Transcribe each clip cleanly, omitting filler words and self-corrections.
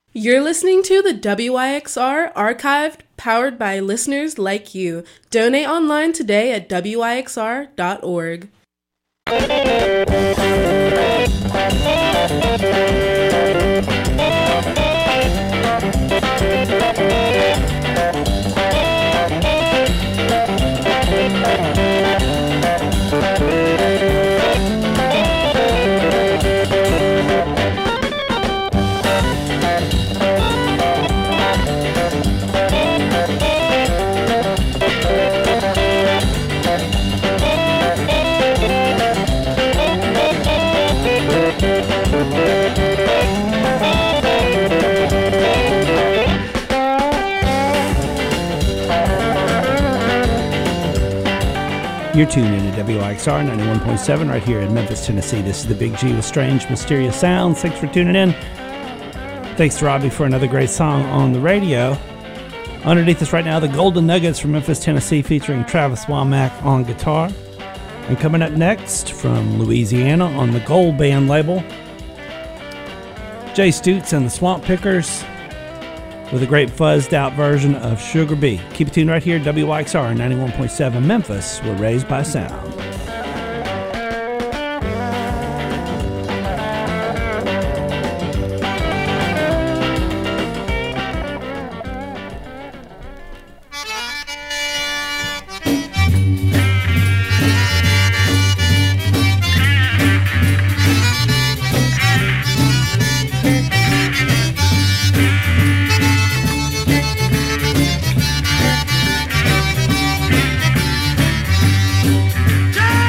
You're listening to the WYXR Archived, powered by listeners like you. Donate online today at wyxr.org. You're tuned in to WYXR 91.7 right here in Memphis, Tennessee. This is the Big G with Strange, Mysterious Sounds. Thanks for tuning in. Thanks to Robbie for another great song on the radio. Underneath us right now, the Golden Nuggets from Memphis, Tennessee, featuring Travis Womack on guitar. And coming up next, from Louisiana on the Gold Band label, Jay Stutz and the Swamp Pickers with a great fuzzed out version of Sugar Bee. Keep it tuned right here, WYXR 91.7 Memphis. We're raised by sound. Yeah!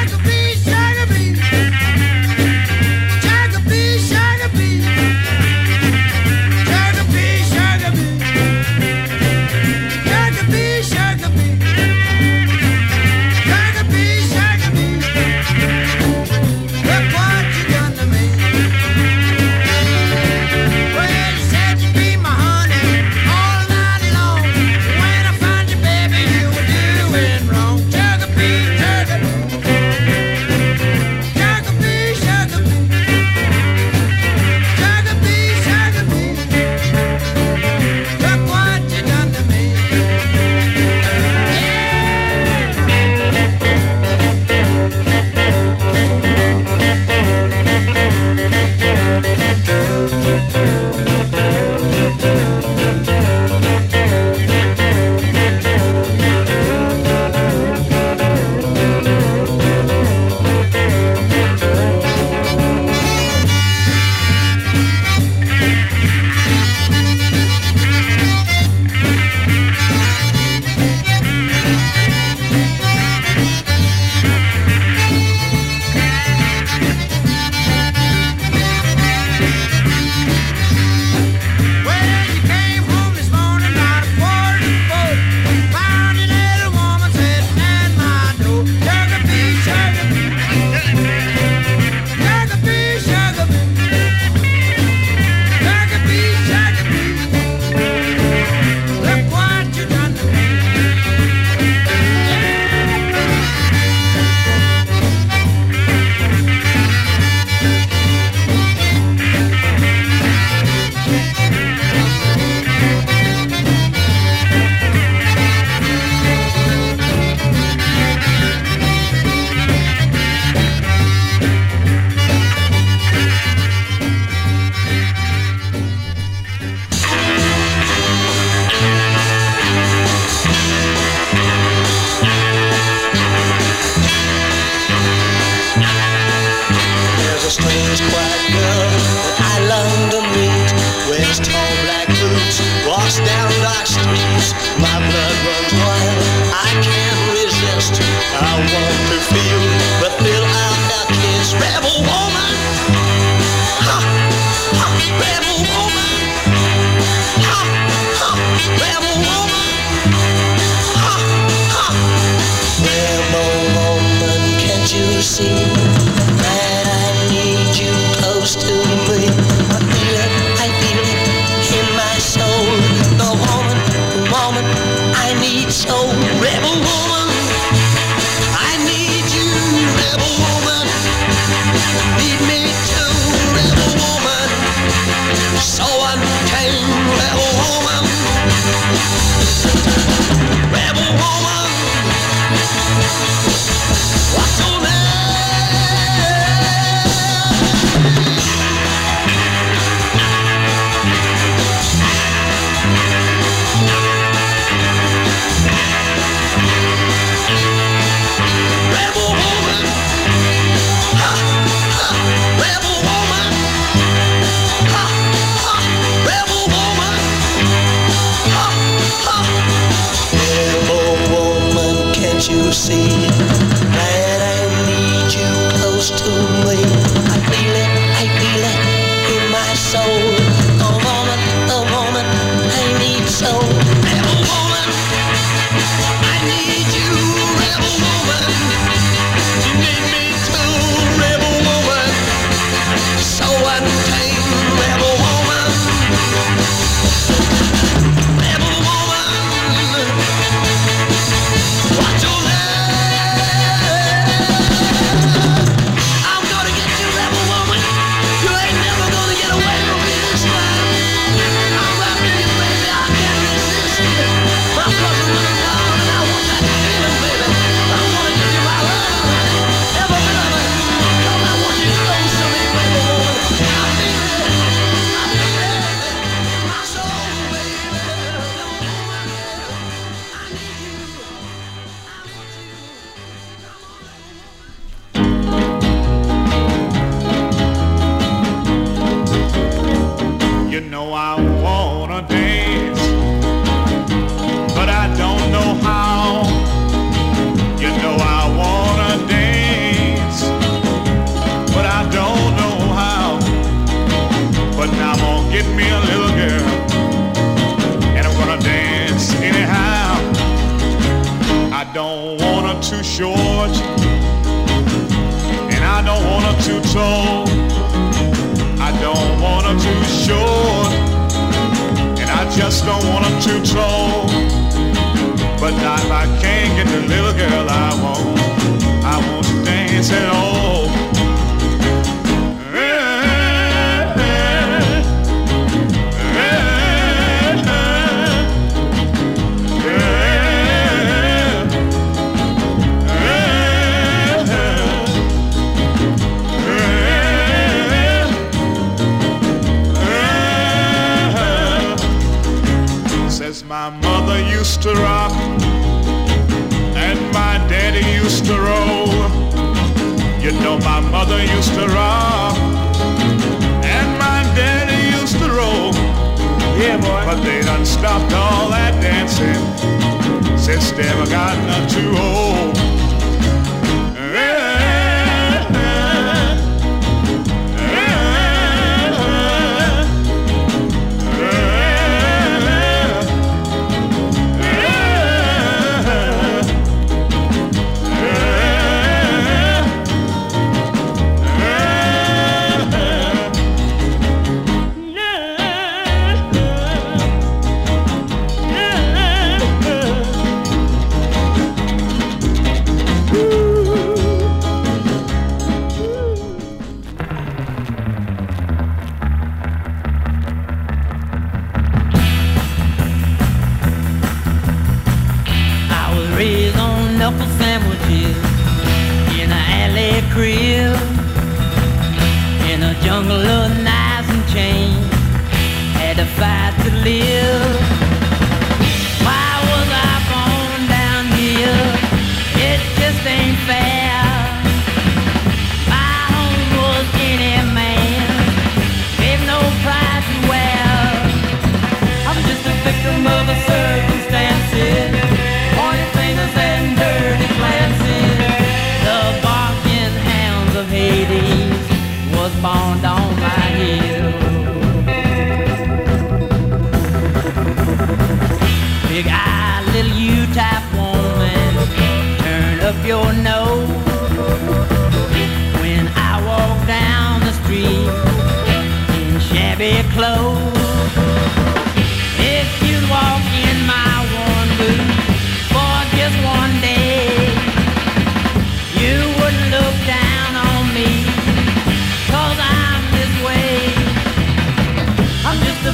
victim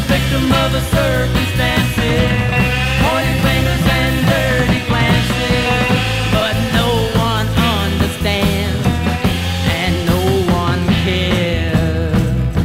victim of the circumstances, pointing fingers and dirty glances, but no one understands and no one cares.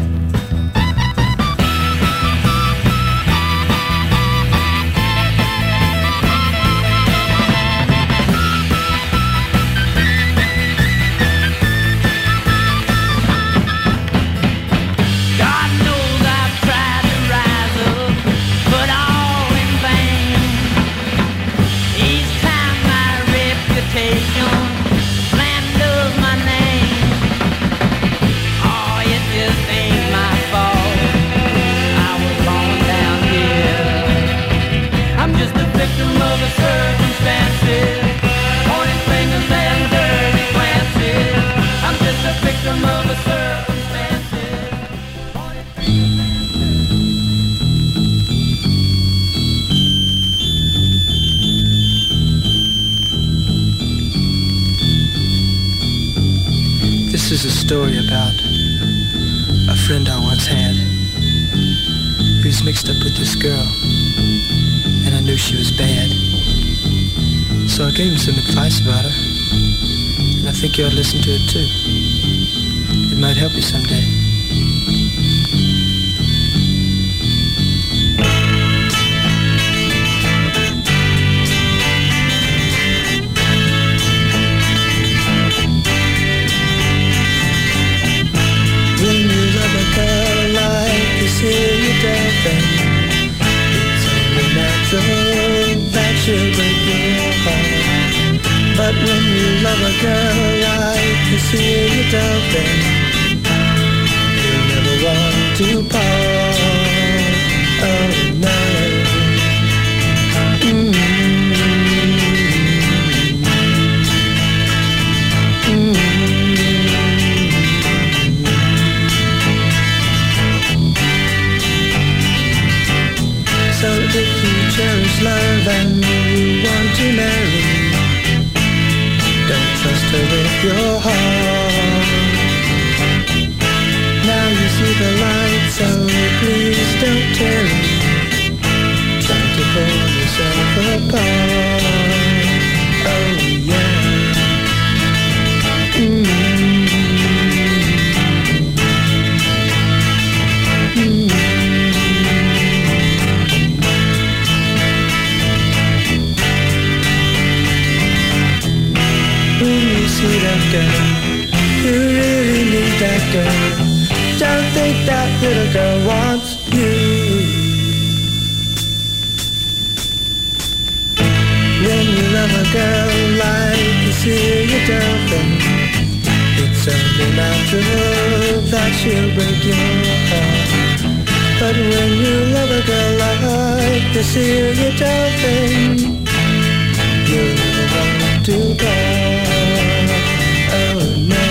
God knows I've tried to rise up, but all in vain. Each time my reputation slanders my name. Oh, it just ain't my fault. I was born down here. I'm just a victim of the circumstances, pointing fingers and dirty glances. I'm just a victim of the circumstances. This is a story about a friend I once had. He was mixed up with this girl, and I knew she was bad. So I gave him some advice about her, and I think you ought to listen to it too. It might help you someday. When you love a girl like this here, you don't think it's only natural that she'll break your heart. But when you love a girl like this here, you don't think you'll never want to part. Oh no. So if you cherish love and you want to marry, don't trust her with your heart. Now you see the light, so please don't tarry. Try to pull yourself apart. Oh yeah. When you see that girl, you really need that girl. Don't think that little girl wants you. When you love a girl like you see your girlfriend, it's only natural that she'll break your heart. But when you love a girl like you see your girlfriend, you'll never want to part. Oh no.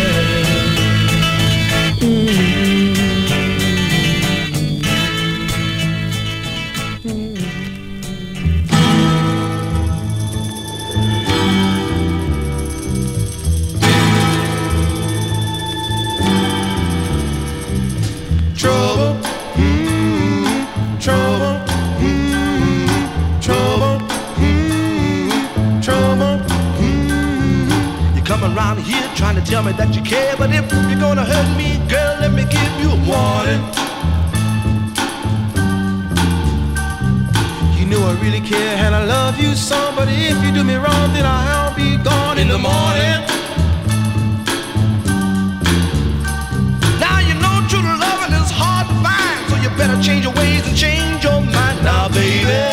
Trouble, trouble, trouble, trouble. You come around here trying to tell me that you care, but if you're gonna hurt me, girl, let me give you a warning. You know I really care and I love you some, but if you do me wrong, then I'll be gone in the morning. Now you know true loving is hard to find, so you better change your ways and change your mind now, baby.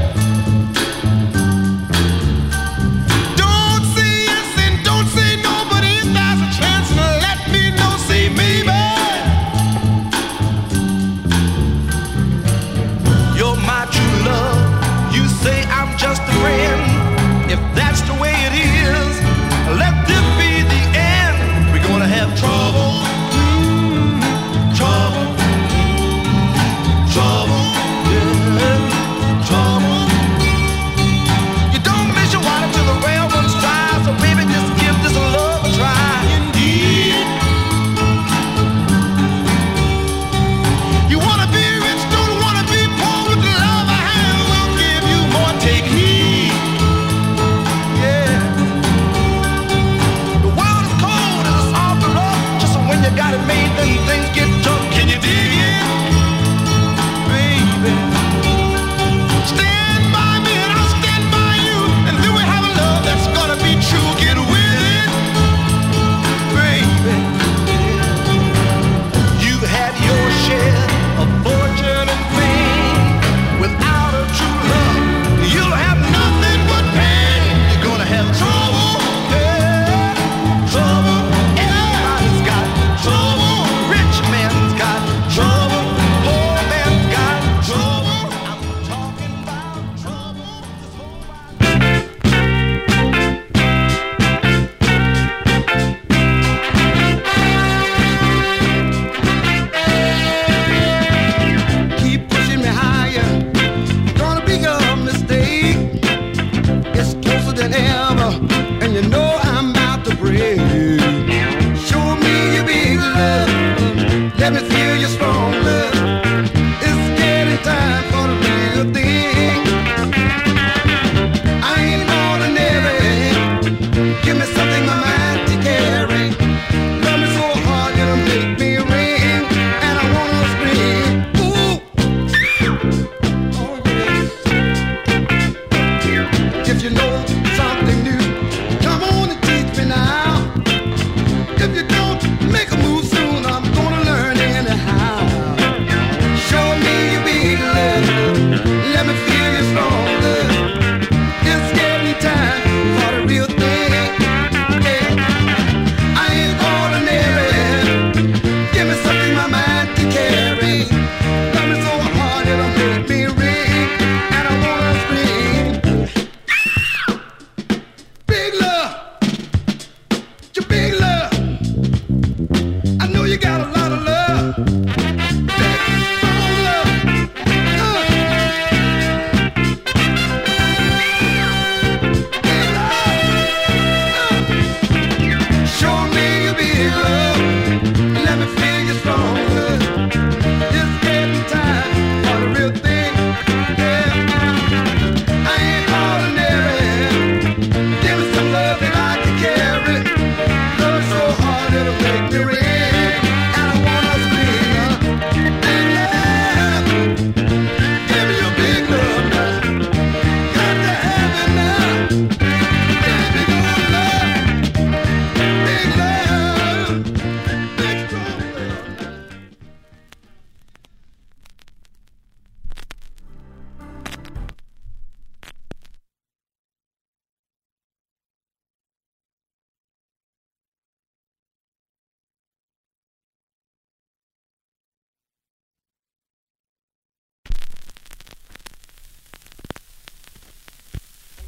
Don't say yes and don't say no, but if there's a chance, let me know, say maybe. You're my true love, you say I'm just a friend. If that's the way it is, let this be the end. We're gonna have trouble, trouble, trouble, yeah, trouble.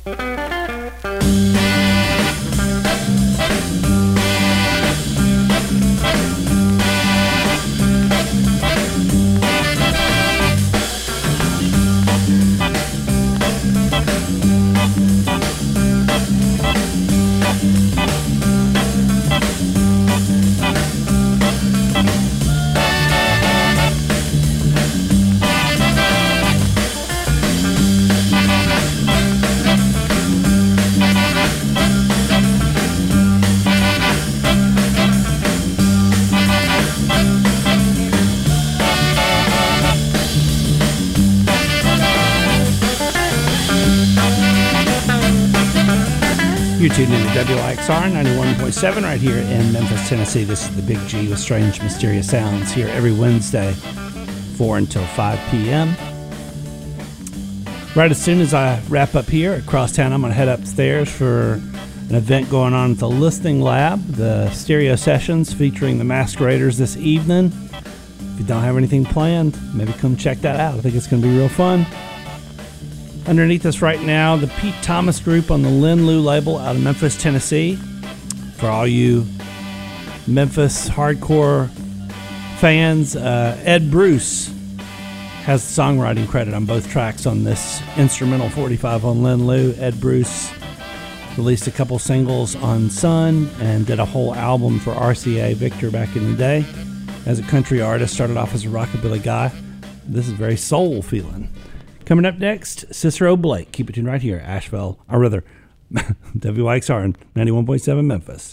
You're tuned into WIXR 91.7 right here in Memphis, Tennessee. This is the Big G with Strange Mysterious Sounds here every Wednesday, 4 until 5 p.m. Right as soon as I wrap up here at Crosstown, I'm going to head upstairs for an event going on at the Listening Lab, the stereo sessions featuring the Masqueraders this evening. If you don't have anything planned, maybe come check that out. I think it's going to be real fun. Underneath us right now, the Pete Thomas Group on the Lynn Lou label out of Memphis, Tennessee. For all you Memphis hardcore fans, Ed Bruce has the songwriting credit on both tracks on this instrumental 45 on Lynn Lou. Ed Bruce released a couple singles on Sun and did a whole album for RCA Victor back in the day. As a country artist, started off as a rockabilly guy. This is very soul feeling. Coming up next, Cicero Blake. Keep it tuned right here, Asheville, or rather, WIXR 91.7 Memphis.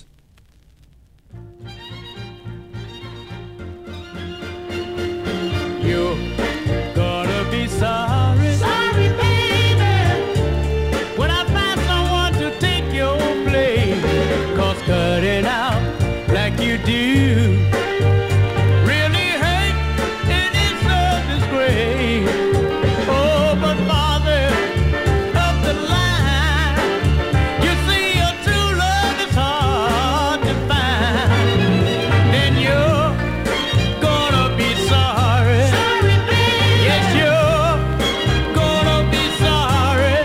You're gonna be sorry, sorry, baby, when I find someone to take your place. 'Cause cutting out like you do really hurt, and it's a disgrace. Oh, but Father of the line, you see your true love is hard to find. Then you're gonna be sorry. Sorry, baby. Yes, you're gonna be sorry.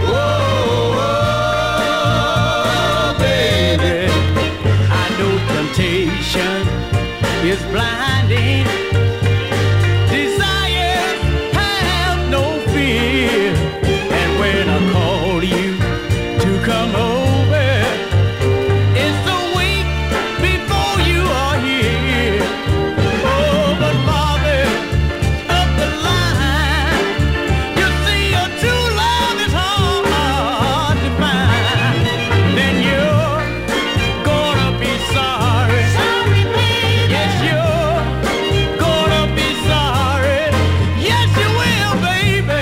Whoa, baby. I know temptation is blinding. Desires have no fear. And when I call you to come over, it's a week before you are here. Oh, but Father of the line, you see your true love is hard to find. Then you're gonna be sorry. Sorry, baby. Yes, you're gonna be sorry. Yes, you will, baby.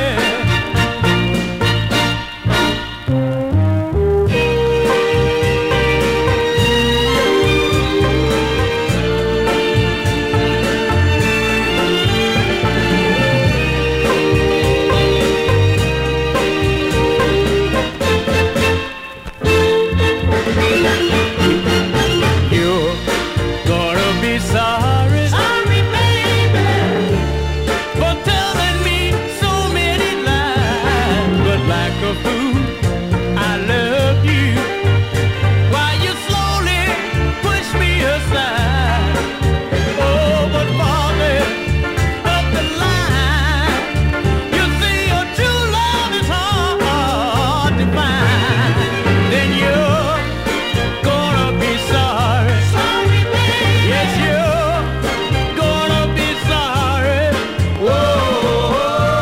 You're gonna be sorry. Sorry, baby, for telling me so many lies. But like a fool, I love you while you slowly push me aside. Oh, but Father of the line, you see your true love is hard to find. Then you're gonna be sorry. Sorry, baby. Yes, you're gonna be sorry. Whoa,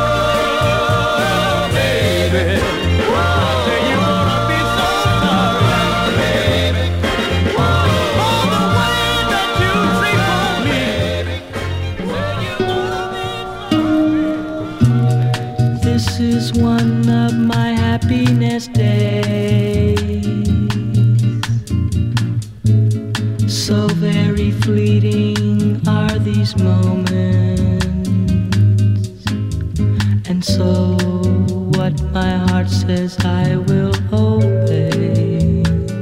baby. Say you're gonna be so sorry, baby. For the way that you treat me. Say you're gonna be sorry. This is one of my happiness days. So very fleeting are these moments. And so what my heart says I will obey.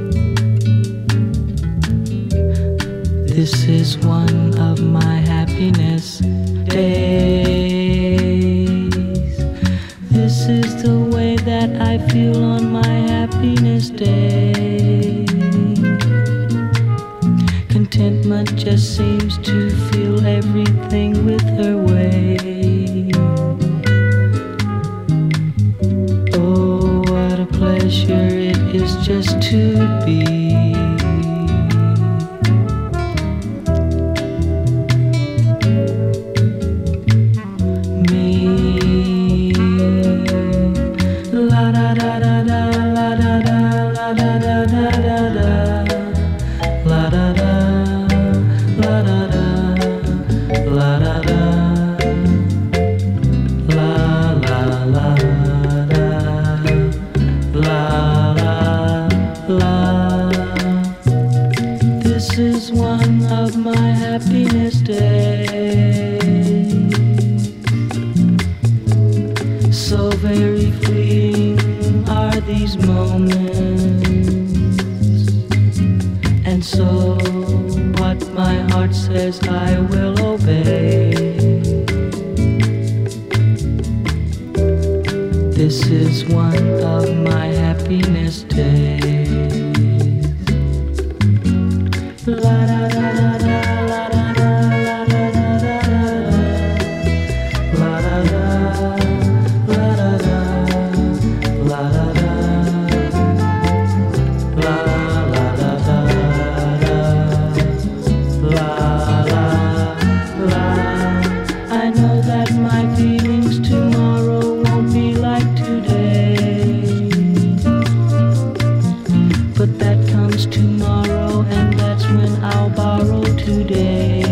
This is one of my happiness days. This is the way that I feel on my happiness day. Contentment just seems to fill everything with her way. Oh, what a pleasure it is just to be. This is one of my happiness days. So very fleeting are these moments, and so what my heart says I will obey. This is one of my happiness days. La da da da da, la da da la da da da da, la da da, la da da, la da da, la la da da da, la la la. I know that my feelings tomorrow won't be like today, but that comes tomorrow, and that's when I'll borrow today.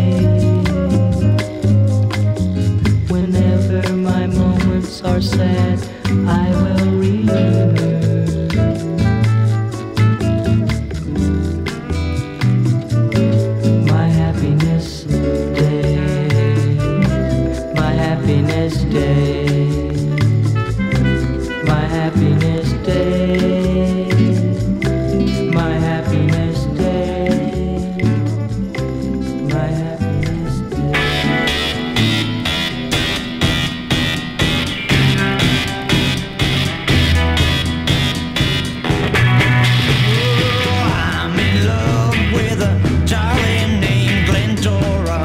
Whenever my moments are sad, I will remember. My happiness day, my happiness day, my happiness day, my happiness day, my happiness day. I'm in love with a darling named Glendora.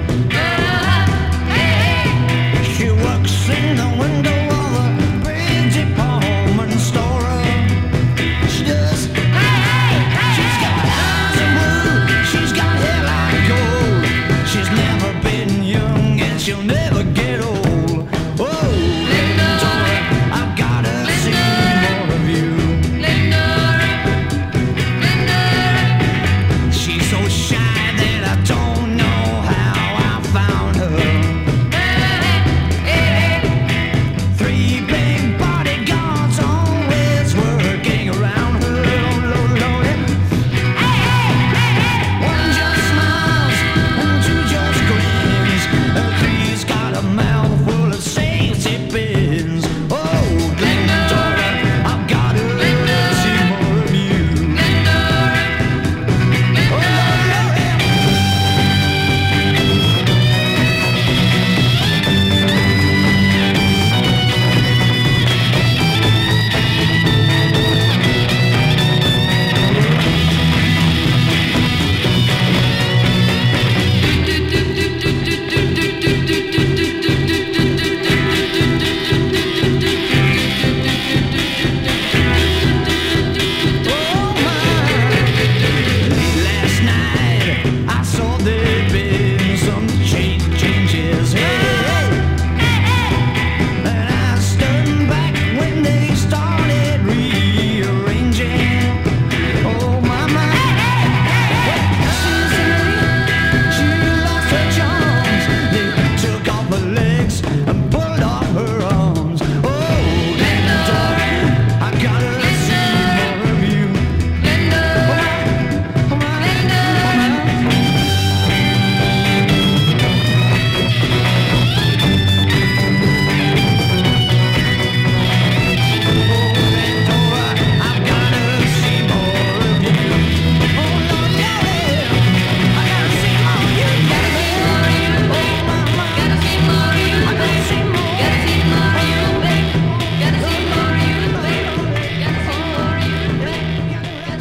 She works in the window of a big department store. She does. She's got eyes of blue. She's got hair like gold. She's never been young and she'll never get old. Oh, Glendora, I've gotta see more of you. She's so shy that I don't know how I found her. 3 big bodyguards always working around her. One just smiles and 2 just grins. 3's got a mouth full of safety pins. Oh, Glendora, I've gotta see more of you. Oh,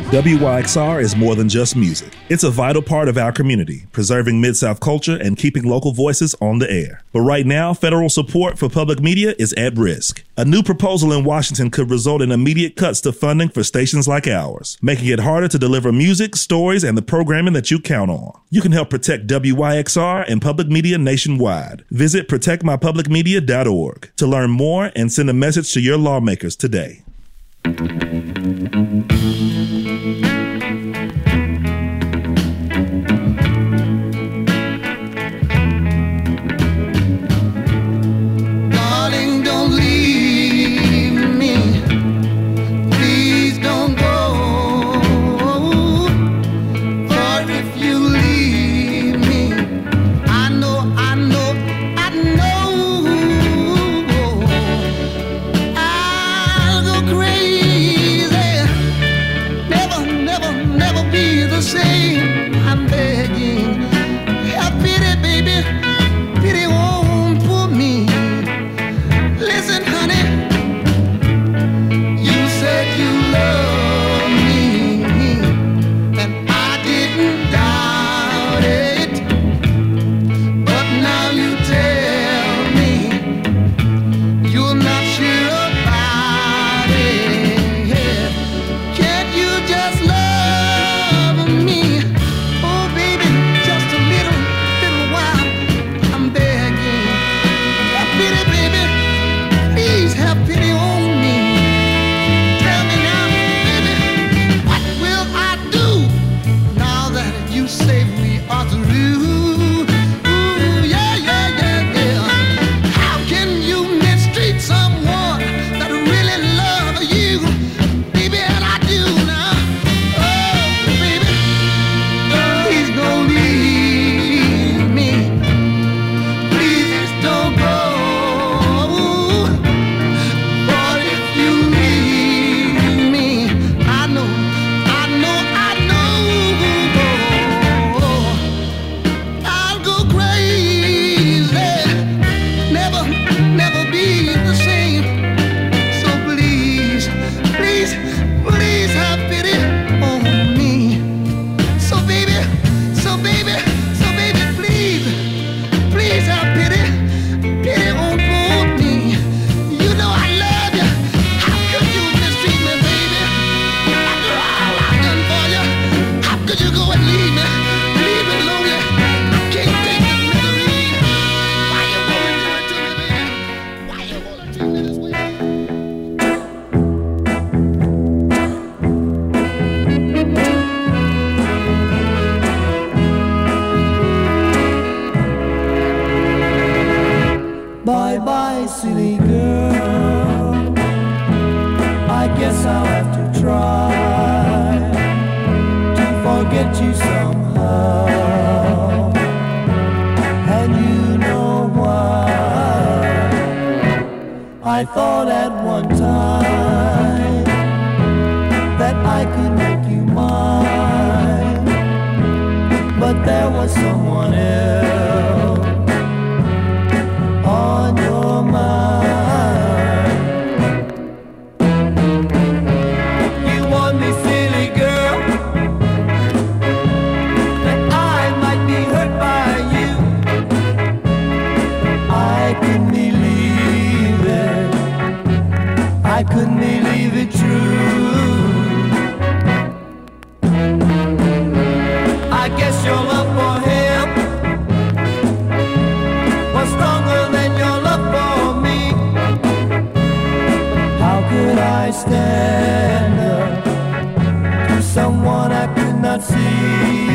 WYXR is more than just music. It's a vital part of our community, preserving Mid-South culture and keeping local voices on the air. But right now, federal support for public media is at risk. A new proposal in Washington could result in immediate cuts to funding for stations like ours, making it harder to deliver music, stories, and the programming that you count on. You can help protect WYXR and public media nationwide. Visit protectmypublicmedia.org to learn more and send a message to your lawmakers today. Darling, don't leave me. Please don't go. For if you leave me, I know I'll go crazy. Never be the same. I'm begging. Have pity, baby. Pity won't pull me. Listen, honey, you said you love me, and I didn't doubt it. But now you tell me you're not sure about it. Can't you just love me? Oh, baby, just a little while. I'm begging. Have pity, baby. Please have pity on me. Tell me now, baby, what will I do now that you say we are through? Ooh, yeah. How can you mistreat someone that really loves you, baby? And I do now. Oh, baby, please don't leave me. Please don't go. But if you leave me, I know I'll go crazy. Never be the same. So please have pity on me. So baby, please have pity on both me. You know I love you. How could you mistreat me, baby? After all I've done for you, how could you go and leave me lonely? I can't take this misery. Why you wanna do it to me, baby? Why you wanna treat me this way? Bye bye, silly girl. I guess I'll have to try to forget you somehow. And you know why. I thought at one time that I could make you mine, but there was someone else on your mind. You want me, silly girl, that I might be hurt by you. I couldn't believe it. I couldn't believe it true. I guess your love for him was stronger than your love for me. How could I stand up to someone I could not see?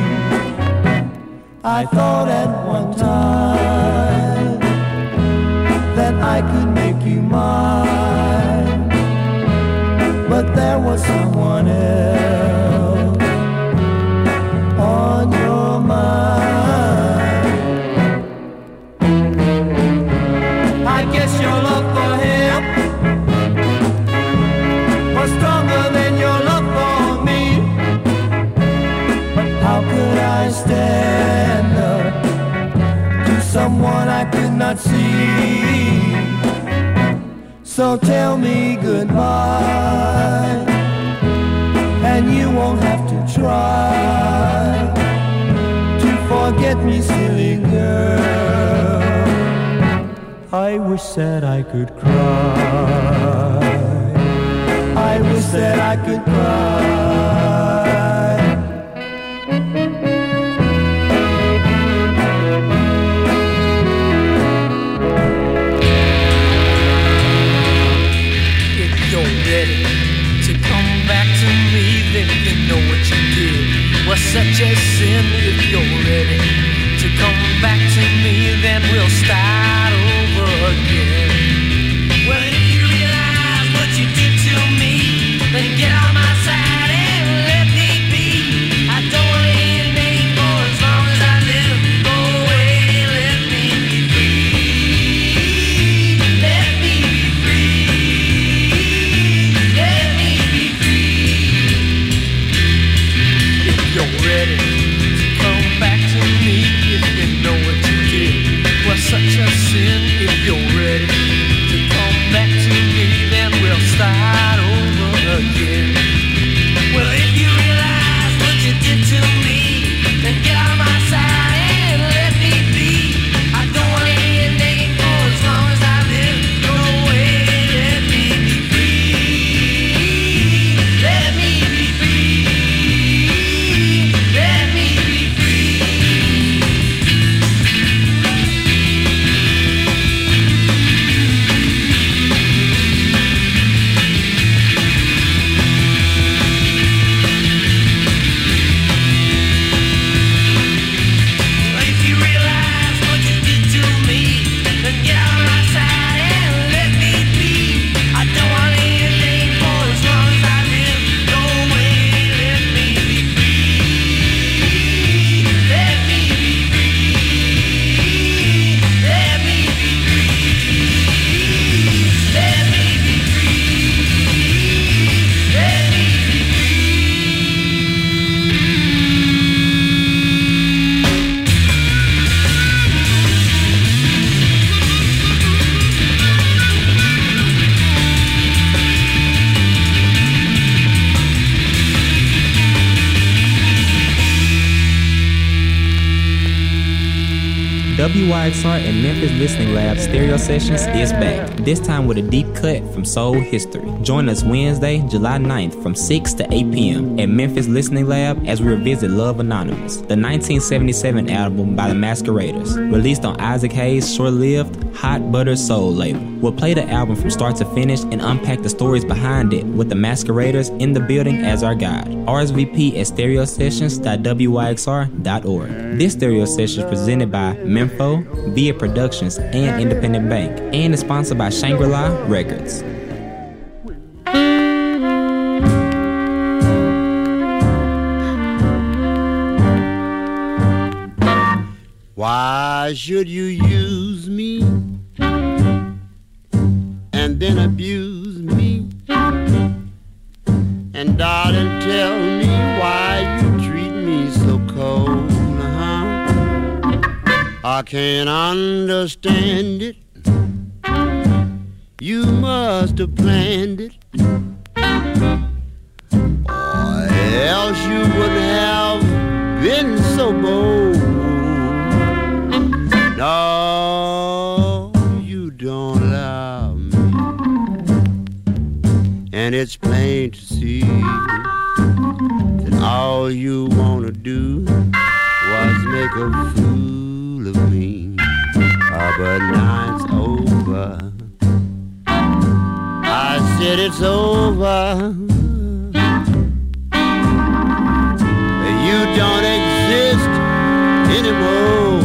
I thought at one time that I could make you mine, but there was someone else on your mind. I guess your love for him was stronger than your love for me. But how could I stand up to someone I could not see? So tell me goodbye, and and you won't have to try to forget me, silly girl. I wish that I could cry. I wish that I could cry. If you're ready to come back to me, then you know what you did was such a sin. If you're ready to come back to me, then we'll start over again. Well, if you realize what you did to me, then get on my side and let me be. I don't want to hear your name for as long as I live. Go away, let me be free. Let me be free. Let me be free. If you're ready to come back to me, if you know what you did was such a sin. If you're ready to come back to me, then we'll start over again. Well, if you realize what you did to me, then get on my side and let me be. I don't want to hear your name for as long as I live. Go away, let me be free. Let me be free. Let me be free. If you realize what you did to me, then get on my side and let me be. I don't want to hear your name for as long as I live. Go away, let me be free. Let me be free. Let me be free. Let me be free. Let me be WYXR and Memphis Listening Lab Stereo Sessions is back, this time with a deep cut from soul history. Join us Wednesday, July 9th from 6 to 8 p.m. at Memphis Listening Lab as we revisit Love Anonymous, the 1977 album by the Masqueraders, released on Isaac Hayes' short-lived Hot Butter Soul label. We'll play the album from start to finish and unpack the stories behind it with the Masqueraders in the building as our guide. RSVP at stereosessions.wyxr.org. This stereo session is presented by Memfo, Via Productions, and Independent Bank, and is sponsored by Shangri-La Records. Why should you use me and then abuse me? And darling, tell me why you treat me so cold, I can't understand it. You must have planned it, or else you wouldn't have been so bold. No, you don't love me, and it's plain to see that all you wanna do was make a fool of me. But now it's over. I said it's over. You don't exist anymore.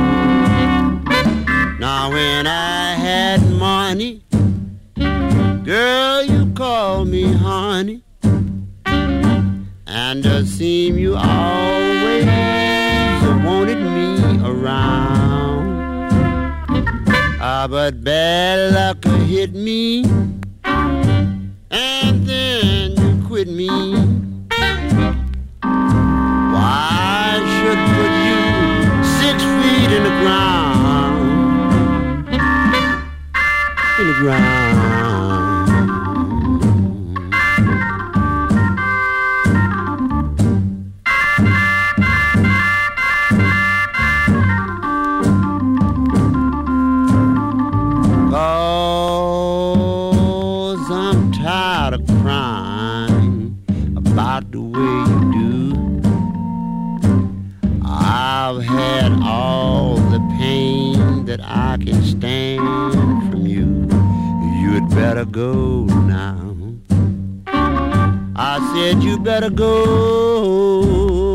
Now when I had money, girl, you called me honey, and it seemed you always wanted me around. But bad luck hit me, and then you quit me. Why should put you 6 feet in the ground? In the ground. tired of crying about the way you do. I've had all the pain that I can stand from you. You'd better go now. I said you better go,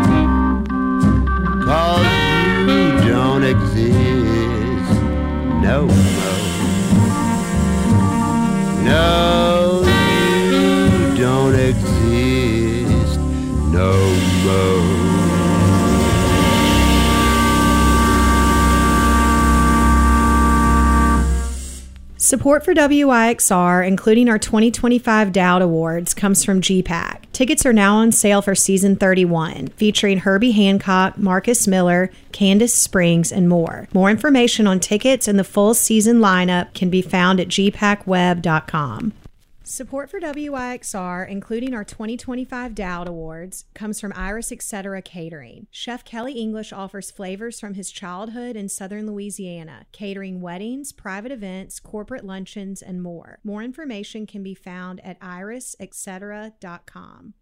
'cause you don't exist no more. No, you don't exist no more. Support for WIXR, including our 2025 Dowd Awards, comes from GPAC. Tickets are now on sale for season 31, featuring Herbie Hancock, Marcus Miller, Candace Springs, and more. More information on tickets and the full season lineup can be found at gpacweb.com. Support for WIXR, including our 2025 Dowd Awards, comes from Iris Etc. Catering. Chef Kelly English offers flavors from his childhood in southern Louisiana, catering weddings, private events, corporate luncheons, and more. More information can be found at irisetcetera.com.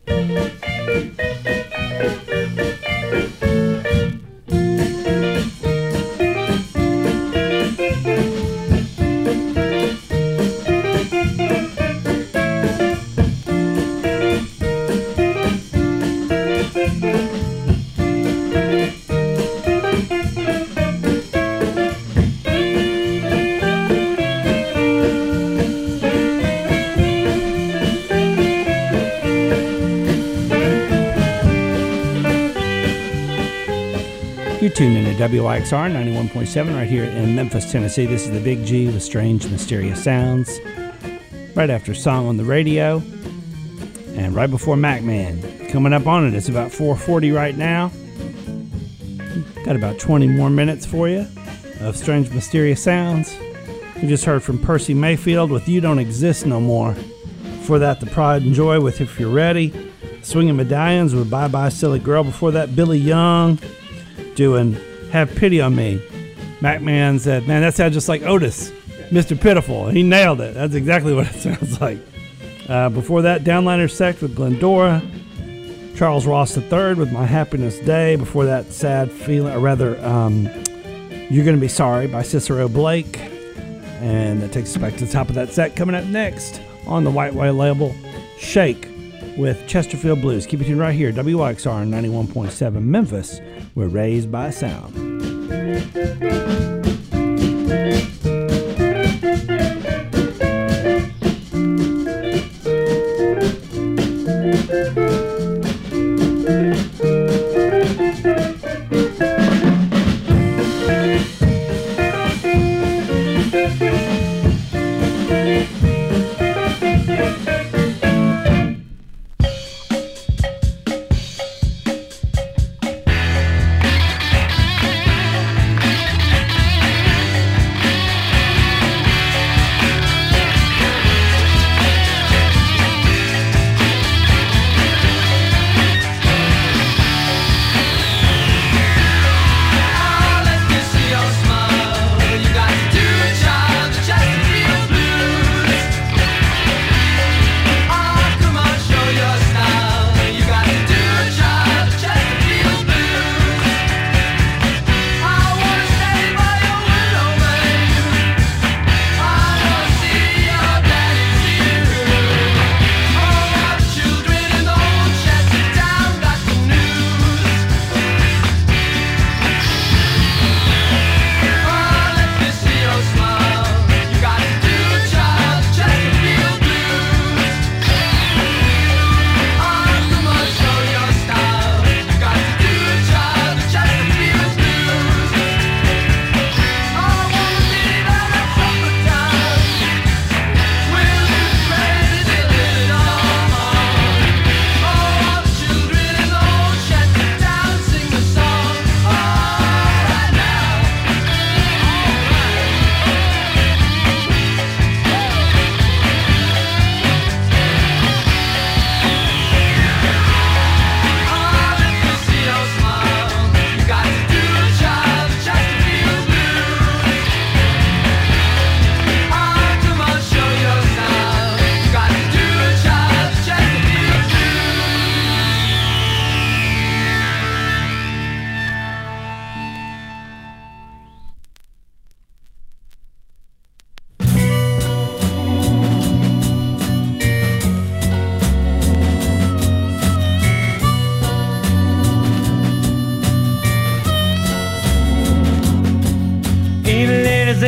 You're tuned in to WIXR 91.7 right here in Memphis, Tennessee. This is the Big G with Strange Mysterious Sounds. Right after Song on the Radio. And right before Mac Man. Coming up on it. It's about 4:40 right now. Got about 20 more minutes for you of Strange Mysterious Sounds. You just heard from Percy Mayfield with You Don't Exist No More. Before that, The Pride and Joy with If You're Ready. Swinging Medallions with Bye Bye Silly Girl. Before that, Billy Young doing Have Pity on Me. Mac Man said, man, that sounds just like Otis, Mr. Pitiful. He nailed it. That's exactly what it sounds like. Before that, Downliner Sect with Glendora. Charles Ross III with My Happiness Day. Before that, Sad Feeling, or rather, You're Gonna Be Sorry by Cicero Blake. And that takes us back to the top of that set. Coming up next on the White Whale label, Shake with Chesterfield Blues. Keep it tuned right here, WIXR 91.7 Memphis. We're raised by sound.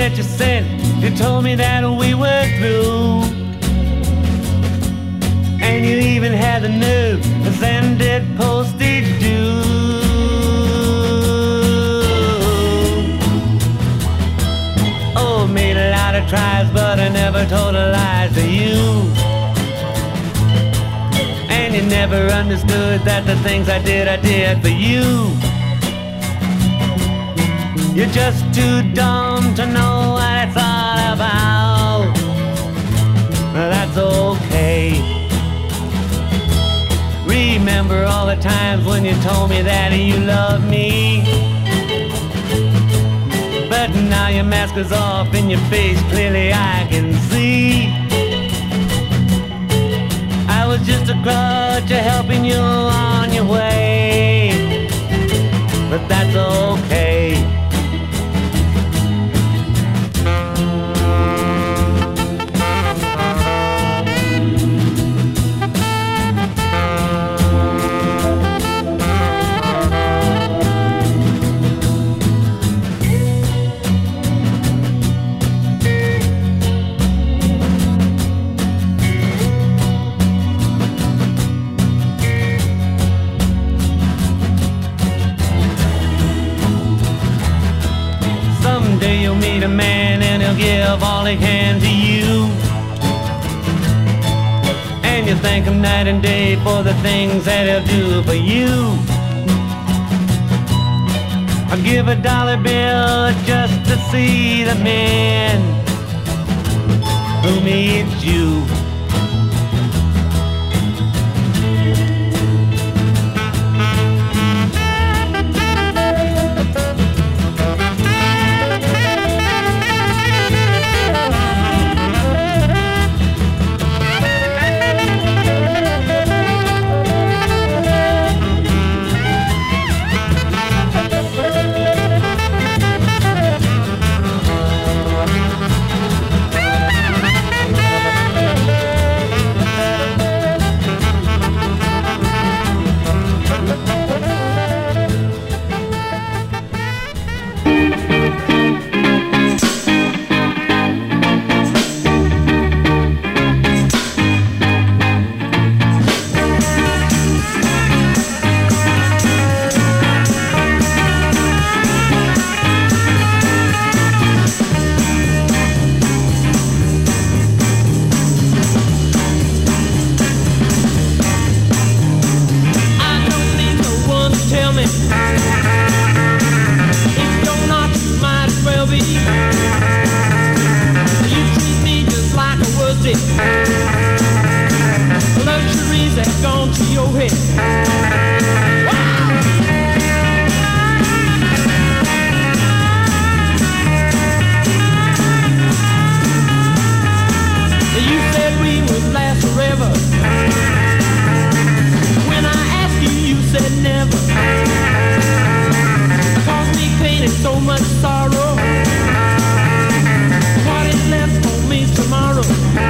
that you sent, you told me that we were through. And you even had the nerve to send it postage due. Oh, made a lot of tries, but I never told a lie to you. And you never understood that the things I did for you. You're just too dumb to know what it's all about. That's okay. Remember all the times when you told me that you loved me. But now your mask is off in your face, clearly I can see. I was just a crutch helping you on your way. But that's okay. Meet a man and he'll give all he can to you. And you thank him night and day for the things that he'll do for you. I'll give a dollar bill just to see the man who meets you. Luxuries have gone to your head. You said we would last forever. When I asked you, you said never. Caused me pain and so much sorrow. What is left for me tomorrow?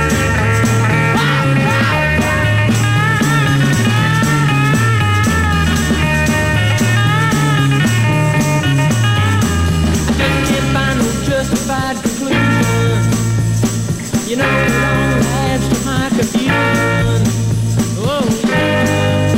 Justified conclusion. You know it all adds to my confusion. Oh yeah.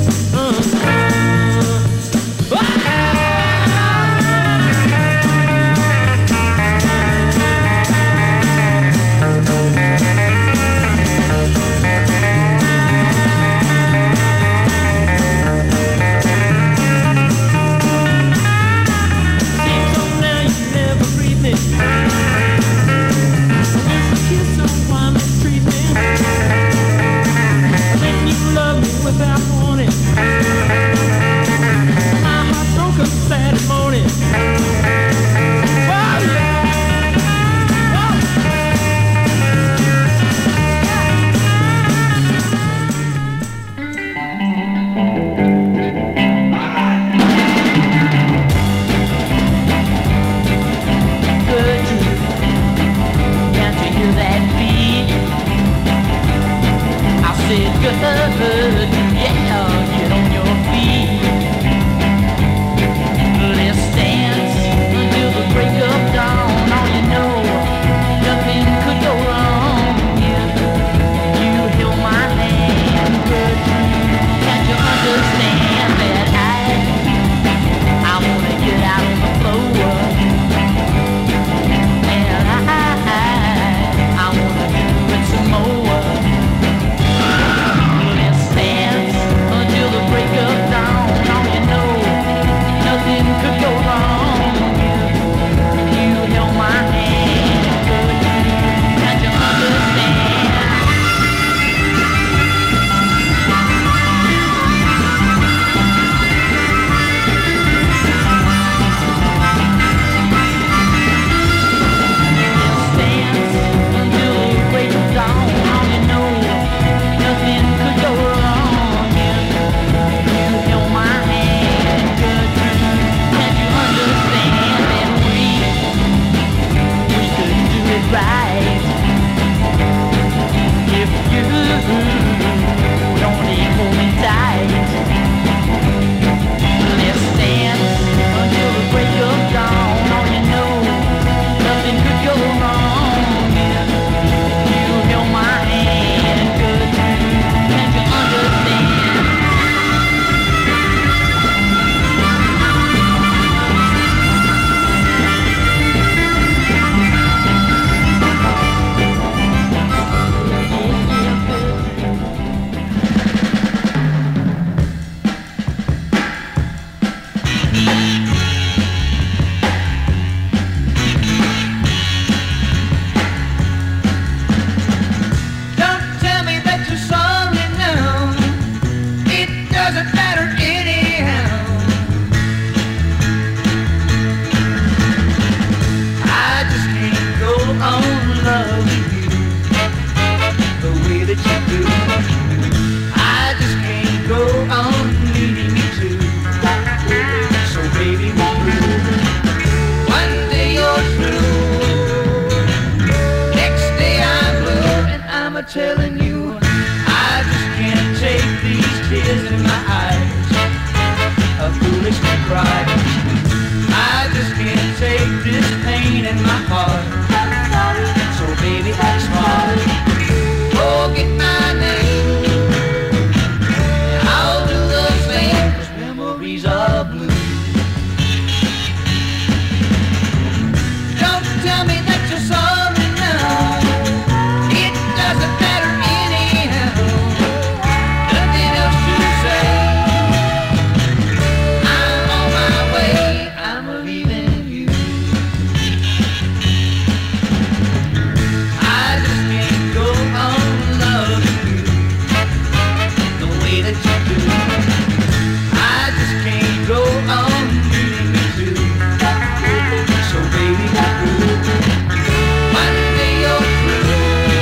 Without warning, my heart broke up Saturday morning. Whoa, yeah. Good, can't you hear that beat? I said good. Yeah, get on your feet. Let's dance until the break of dawn. All you know I'm a telling you, I just can't take these tears in my eyes, a foolish cry. I just can't take this pain in my heart. So baby, act smart. Forget my name, and I'll do the same, 'cause memories are blue. Don't tell me that you're sorry now. It doesn't matter anyhow. Nothing else to say. I'm on my way. I'm leaving you. I just can't go on loving you the way that you do. I just can't go on needing you too. So baby, get through. One day you're through,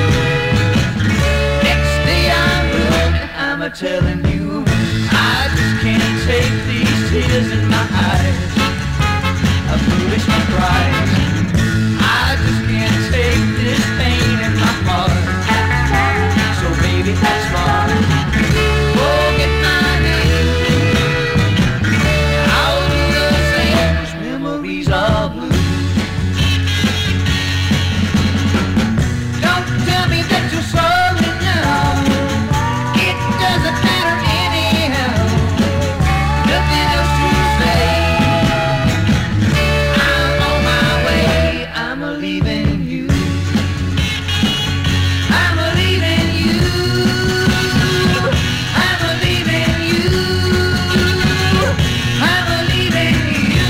next day I'm blue, and I'm a telling you, I just can't take these tears in my eyes, a foolish cry. I just can't take this pain in my heart. So baby, that's smart. Forget my name, and I'll do the same, 'cause memories are blue. Don't tell me that you're sorry now. It doesn't matter anyhow. Nothing else to say. I'm on my way. I'm leaving you. I'm leaving you. I'm leaving you. I'm leaving you.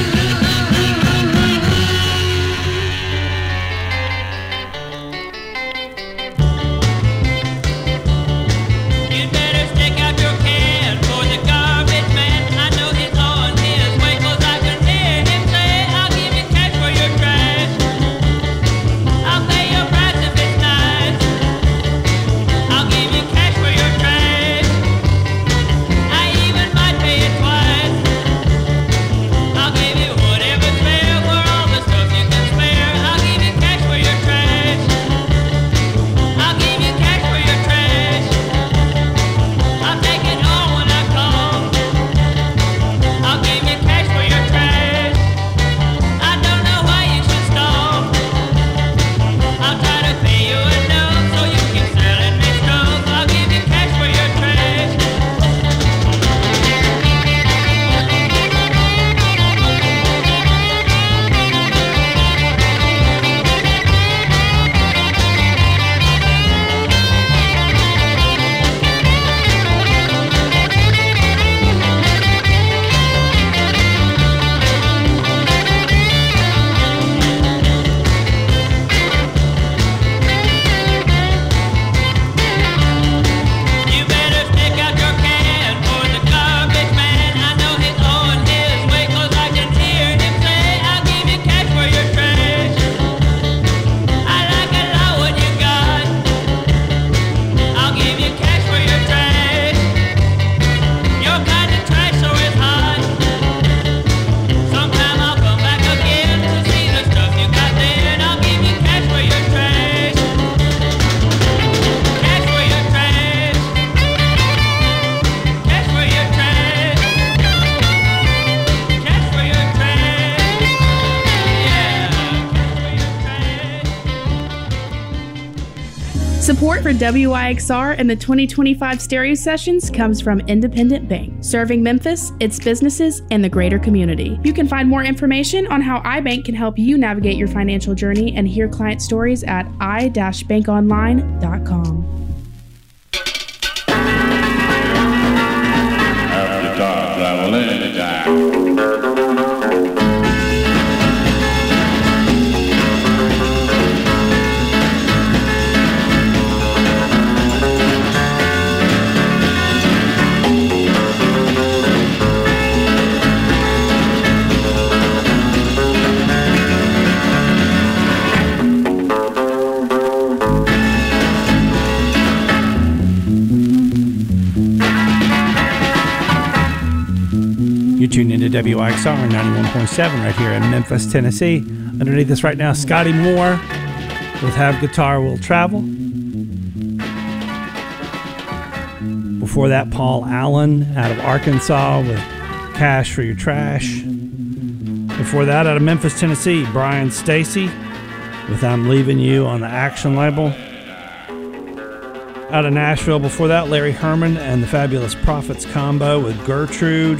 You better stick out your can for the garbage man. I know he's on his way, 'cause I can hear him say, I'll give you cash for your trash. I'll pay your price if it's nice. I'll give you cash for your trash. I even might pay it twice. I'll give you whatever's fair for all the stuff you can spare. I'll give you cash for your trash. I'll give you cash for your trash. I'll take it all when I come. I'll give you cash for your trash. I don't know why you should stop. I'll try to pay you enough so you keep selling me stuff. I'll give you cash for your trash. You better stick out your can for the garbage man. I know he's on his way, 'cause I can hear him say, I'll give you cash for your trash. I like a lot what you got. I'll give you cash for your trash. Your kind of trash so it's hot. Sometime I'll come back again to see the stuff you got there, and I'll give you cash for your trash. Cash for your trash. Cash for your trash. Cash for your trash. Yeah, cash for your trash. Support for WIXR and the 2025 Stereo Sessions comes from Independent Bank, serving Memphis, its businesses, and the greater community. You can find more information on how iBank can help you navigate your financial journey and hear client stories at i-bankonline.com. After dark, travel anytime. You're tuned into WIXR 91.7 right here in Memphis, Tennessee. Underneath us right now, Scotty Moore with Have Guitar Will Travel. Before that, Paul Allen out of Arkansas with Cash for Your Trash. Before that, out of Memphis, Tennessee, Brian Stacy with I'm Leaving You on the Action label. Out of Nashville, before that, Larry Herman and the Fabulous Prophets combo with Gertrude.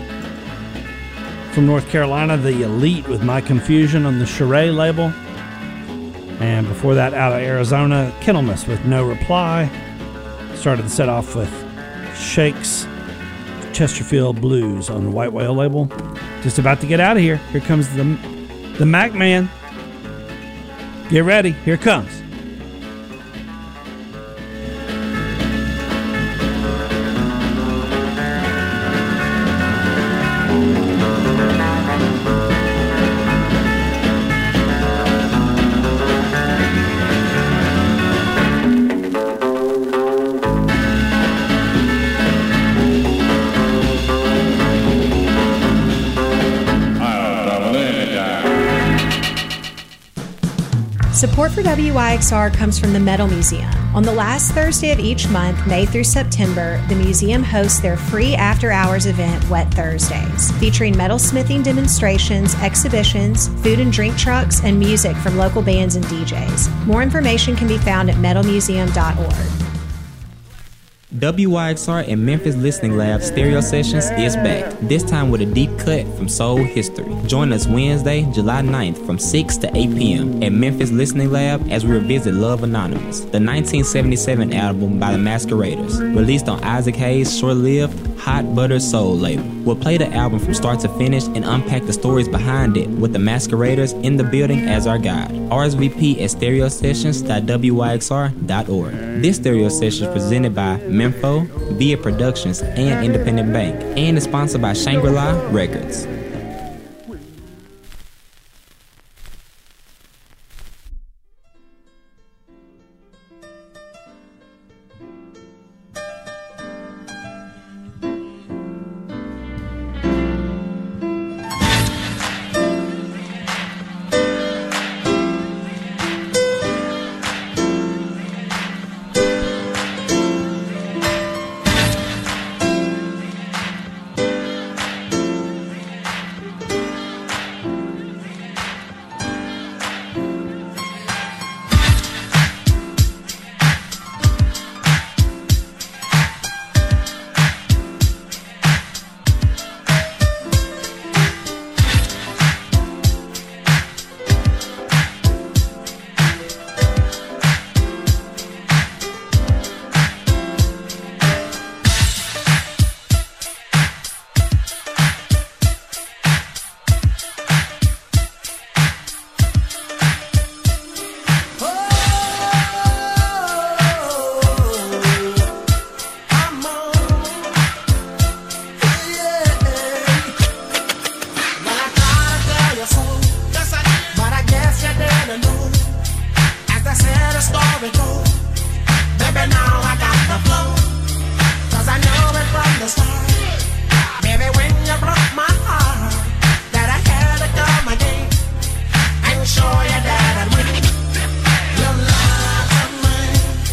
From North Carolina, The Elite with My Confusion on the Charade label. And before that, out of Arizona, Kennelmus with No Reply. Started the set off with Shakes Chesterfield Blues on the White Whale label. Just about to get out of here. Here comes the Mac Man. Get ready. Here it comes. Support for WYXR comes from the Metal Museum. On the last Thursday of each month, May through September, the museum hosts their free after-hours event, Wet Thursdays, featuring metalsmithing demonstrations, exhibitions, food and drink trucks, and music from local bands and DJs. More information can be found at metalmuseum.org. WYXR and Memphis Listening Lab Stereo Sessions is back, this time with a deep cut from soul history. Join us Wednesday, July 9th from 6 to 8 p.m. at Memphis Listening Lab as we revisit Love Anonymous, the 1977 album by the Masqueraders, released on Isaac Hayes' short-lived Hot Butter Soul label. We'll play the album from start to finish and unpack the stories behind it with the Masqueraders in the building as our guide. RSVP at stereosessions.wyxr.org. This stereo session is presented by Memfo, Via Productions, and Independent Bank, and is sponsored by Shangri-La Records.